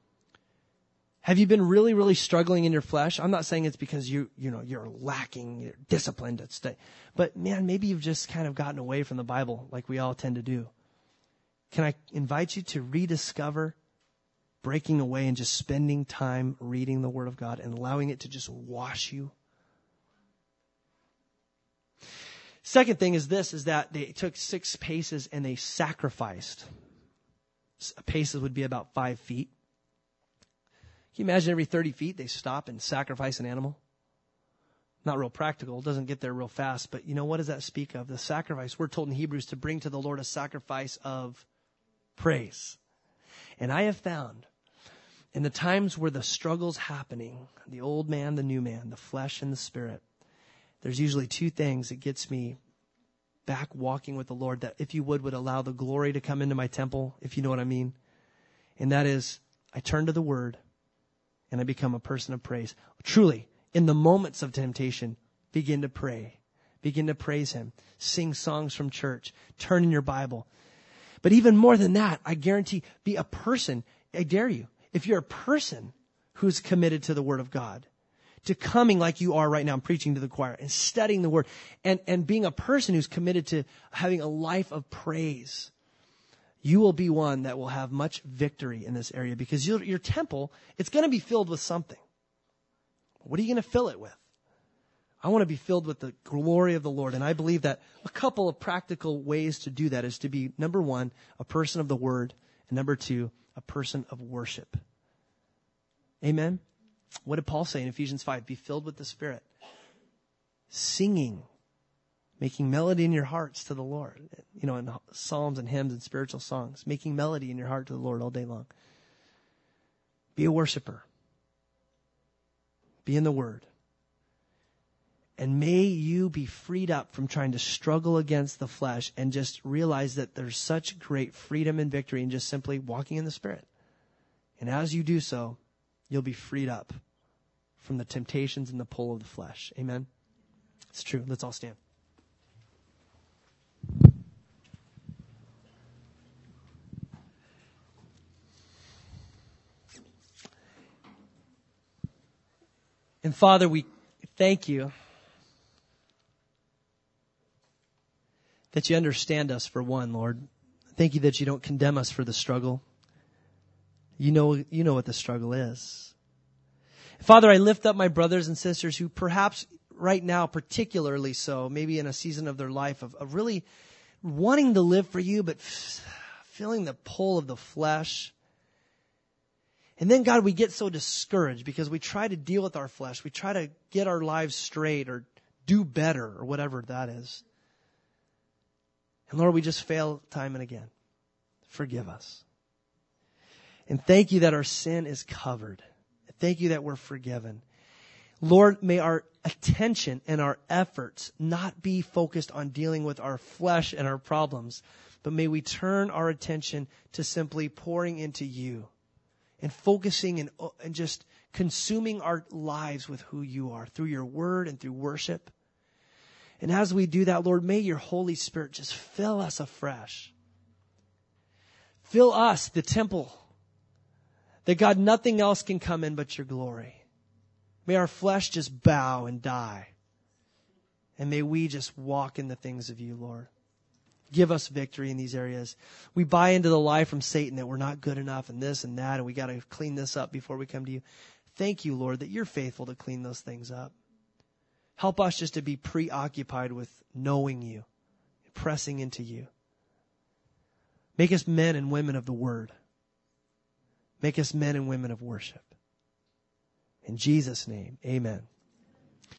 Have you been really, really struggling in your flesh? I'm not saying it's because you, you know, you're lacking, you're disciplined to stay. But man, maybe you've just kind of gotten away from the Bible like we all tend to do. Can I invite you to rediscover breaking away and just spending time reading the Word of God and allowing it to just wash you? Second thing is this, is that they took six paces and they sacrificed. Paces would be about five feet. Can you imagine every thirty feet they stop and sacrifice an animal? Not real practical. It doesn't get there real fast. But you know, what does that speak of? The sacrifice. We're told in Hebrews to bring to the Lord a sacrifice of praise. And I have found in the times where the struggle's happening, the old man, the new man, the flesh and the spirit, there's usually two things that gets me back walking with the Lord that, if you would, would allow the glory to come into my temple, if you know what I mean. And that is, I turn to the Word and I become a person of praise. Truly, in the moments of temptation, begin to pray. Begin to praise Him. Sing songs from church. Turn in your Bible. But even more than that, I guarantee, be a person. I dare you. If you're a person who's committed to the Word of God, to coming like you are right now, preaching to the choir and studying the Word and, and being a person who's committed to having a life of praise, you will be one that will have much victory in this area because your, your temple, it's going to be filled with something. What are you going to fill it with? I want to be filled with the glory of the Lord. And I believe that a couple of practical ways to do that is to be, number one, a person of the Word, and number two, a person of worship. Amen? What did Paul say in Ephesians five? Be filled with the Spirit. Singing, making melody in your hearts to the Lord. You know, in psalms and hymns and spiritual songs. Making melody in your heart to the Lord all day long. Be a worshiper. Be in the Word. And may you be freed up from trying to struggle against the flesh and just realize that there's such great freedom and victory in just simply walking in the Spirit. And as you do so, you'll be freed up from the temptations and the pull of the flesh. Amen? It's true. Let's all stand. And Father, we thank you that you understand us, for one, Lord. Thank you that you don't condemn us for the struggle. You know, you know what the struggle is. Father, I lift up my brothers and sisters who perhaps right now, particularly so, maybe in a season of their life of, of really wanting to live for you, but f- feeling the pull of the flesh. And then, God, we get so discouraged because we try to deal with our flesh. We try to get our lives straight or do better or whatever that is. And Lord, we just fail time and again. Forgive us. And thank you that our sin is covered. Thank you that we're forgiven. Lord, may our attention and our efforts not be focused on dealing with our flesh and our problems, but may we turn our attention to simply pouring into you and focusing and, and just consuming our lives with who you are through your word and through worship. And as we do that, Lord, may your Holy Spirit just fill us afresh. Fill us, the temple, that God, nothing else can come in but your glory. May our flesh just bow and die. And may we just walk in the things of you, Lord. Give us victory in these areas. We buy into the lie from Satan that we're not good enough and this and that, and we got to clean this up before we come to you. Thank you, Lord, that you're faithful to clean those things up. Help us just to be preoccupied with knowing you, pressing into you. Make us men and women of the word. Make us men and women of worship. In Jesus' name, amen.